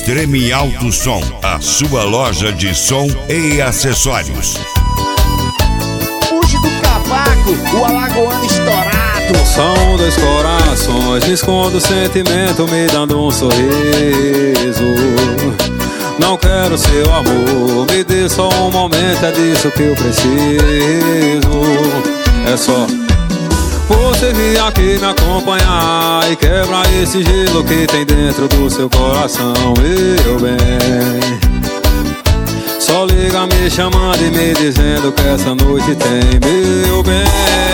Extreme Alto Som, a sua loja de som e acessórios. Fuge do cavaco, o alagoano estourado. São dois corações, me escondo o sentimento, me dando um sorriso. Não quero seu amor, me dê só um momento, é disso que eu preciso. É só você vir aqui me acompanhar e quebrar esse gelo que tem dentro do seu coração, meu bem. Só liga me chamando e me dizendo que essa noite tem, meu bem.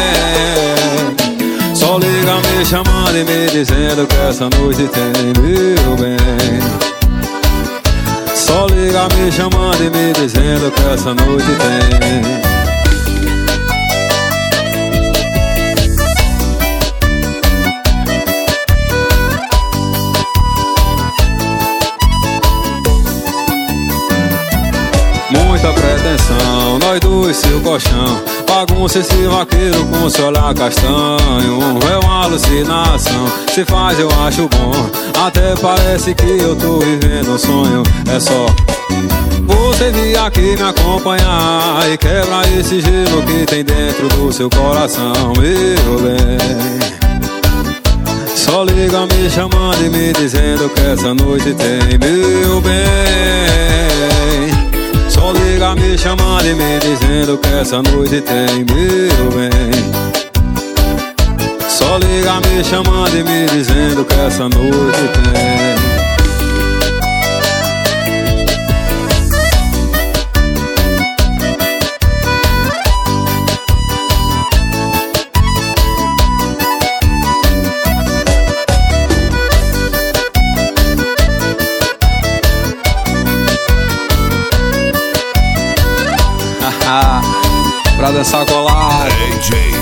Só liga me chamando e me dizendo que essa noite tem, meu bem. Só liga me chamando e me dizendo que essa noite tem. Muita pretensão, nós dois seu colchão. Bagunça esse vaqueiro com seu olhar castanho. É uma alucinação, se faz eu acho bom. Até parece que eu tô vivendo um sonho. É só você vir aqui me acompanhar e quebrar esse gelo que tem dentro do seu coração, meu bem. Só liga me chamando e me dizendo que essa noite tem, meu bem. Só liga me chamando e me dizendo que essa noite tem, meu bem. Só liga me chamando e me dizendo que essa noite tem. Pra dançar colar, DJ